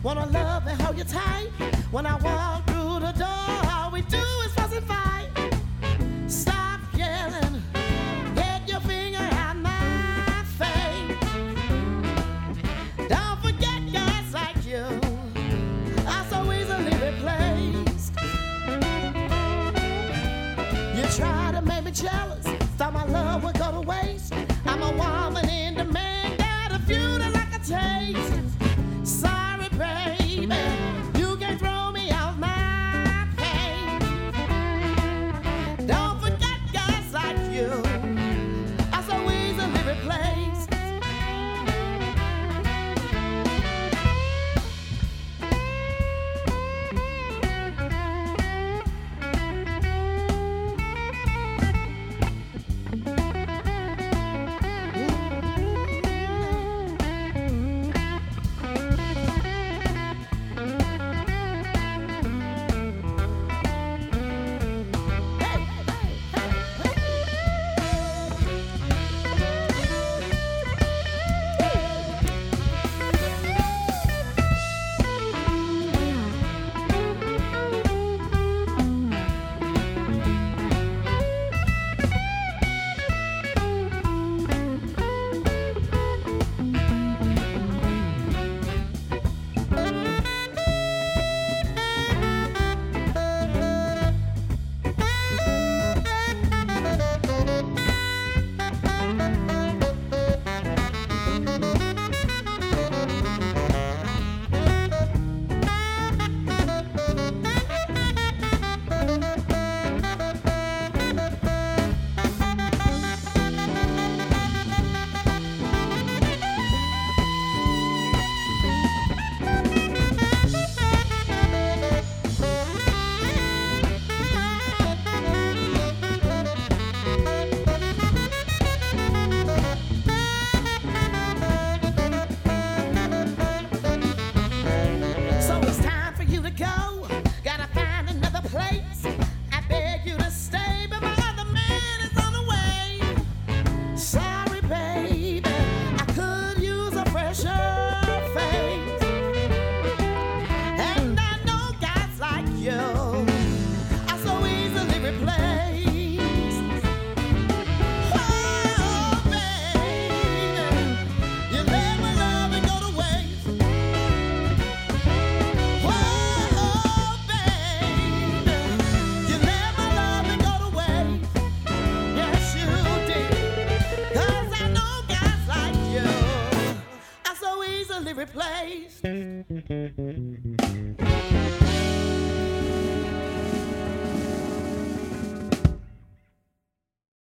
Wanna love and hold you tight. When I walk through the door, all we do is fuss and fight. Stop yelling, get your finger out my face. Don't forget guys like you are so easily replaced. You try to make me jealous, thought my love would go to waste. I'm a woman in demand, got a few that like a taste. Sorry, baby, you can't throw me off my pain. Don't forget guys like you are so easily replaced. So it's time for you to go. Gotta find another place. I beg you to stay, but my other man is on the way. Sorry, baby, I could use a fresher face. And I know guys like you are so easily replaced. Oh, baby, you let my love and go to waste. Oh, baby, you let my love and go to waste. Yes, you did. 'Cause I know guys like you are so easily replaced.